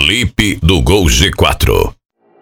Felipe do Gol G4.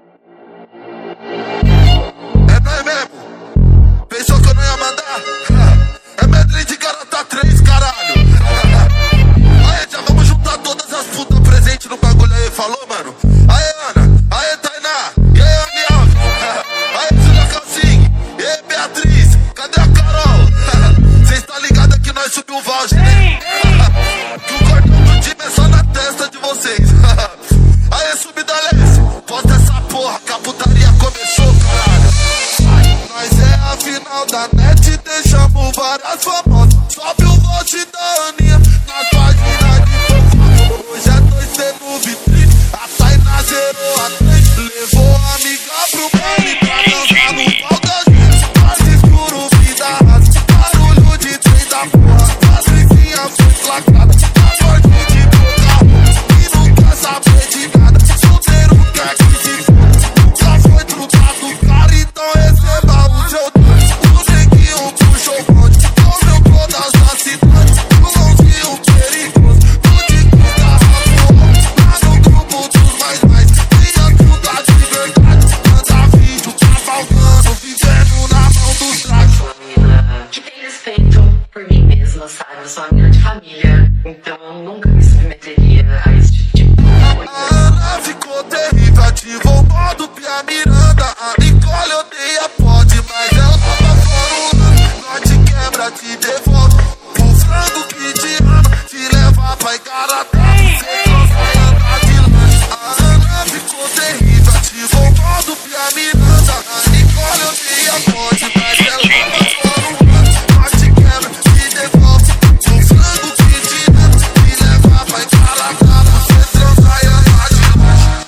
É nóis mesmo. Pensou que eu não ia mandar? É medley de garota 3, caralho. Aí, já vamos juntar todas as putas presentes no bagulho aí, falou, mano? Aê, Ana, aê, Tainá, e aí, Ani Alves, aê, Julia Calcinha, e aí, Beatriz, cadê a Carol? Cês tá ligado que nós subiu o voucher, né? Que o cordão do time é só na testa de vocês. Aê, Subdalece, posta essa porra, que a putaria começou, caralho. Nós é a final da net, deixamos várias famosas. Sobe o vote da Aninha nas páginas de fofoca. Hoje é 2T no vitrine, a Tainá zerou a 3. Levou a amiga pro baile pra dançar no pau da gente. Mais escuro, vida rasa, barulho de trem da porra. As vizinhas foi flagrada, a morte de boca e não quer saber de nada. Solteiro quer que se for, nunca foi trocado, cara, então receba o seu dois. O neguinho puxou o bonde, comeu todas as cidades. O mãozinho perigoso, onde que garrafo, lá no grupo dos mais. Tinha tudo de verdade, manda vídeo cavalgando, vivendo na mão dos trajes. Sou uma mina que tem respeito por mim mesma, sabe? Eu sou uma mina de família, então eu nunca me submeteria a esse tipo de coisa. A Ana ficou terrível, ativou o modo Pia Miranda. A Nicole odeia pode, mas ela tava fora o lance. Nós te quebra, te devolve o frango que te ama, te leva pra Igarapé. Cê gosta de andar de lanche. A Ana ficou terrível, ativou o modo Pia Miranda. A Nicole odeia pode, mas ela tava fora o lance. Nós te quebra, te devolve o frango que te ama, te leva pra Igarapé. Você transa e andar de lanche.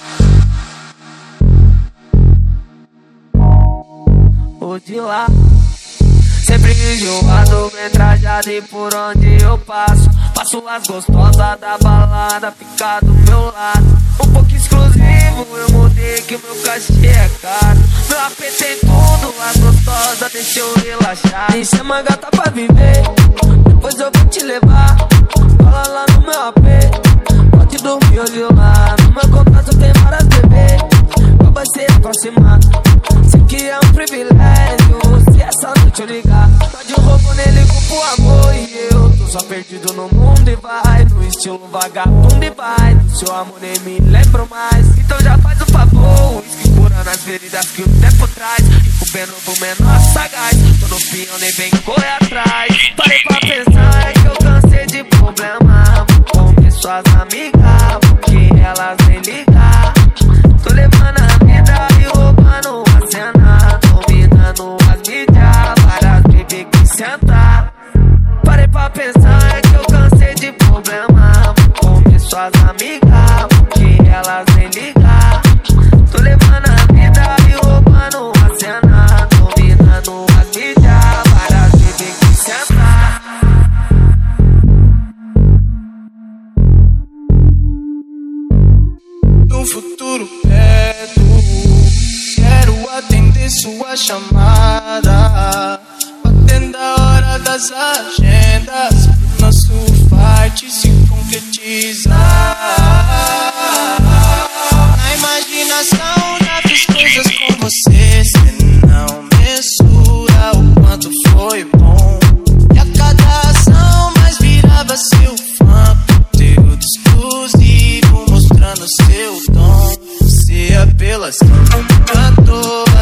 O de lá, sempre enjoado, bem trajado e por onde eu passo. Passo as gostosas da balada, fica do meu lado. Um pouco exclusivo, eu mudei que o meu cachê é caro. Meu AP tem tudo, as gostosas deixa eu relaxar. Enche a gata pra viver, depois eu vou te levar. Cola lá no meu AP, pode dormir hoje lá. No meu contato tem várias bebês, pra você aproximar. Sei que é um privilégio, se essa noite eu ligar. Tá de roubo nele com amor e eu tô só perdido no mundo e vai. No estilo vagabundo e vai. Do seu amor nem me lembro mais. Então já faz o favor, uísque curando as feridas que o tempo traz. Recupendo pro menor sagaz, tô no pião nem vem correr atrás. Parei pra pensar, é que eu cansei de problema. Comer suas amigas, porque elas nem ligam. Tô levando a vida e roubando a cena, dominando as mídias, várias bebês que sentar. Parei pra pensar, é que eu cansei de problema. Comer suas amigas, porque elas nem ligam. Tô levando a vida e roubando a cena, dominando as mídias, várias bebês que sentar. No futuro perto, quero atender sua chamada, batendo a hora das agendas, pro nosso fight se concretizar. Na imaginação já fiz coisas com você, cê não mensura o quanto foi bom. E a cada ação mais virava seu fã, conteúdo exclusivo mostrando seu dom. Você apelação, cantor,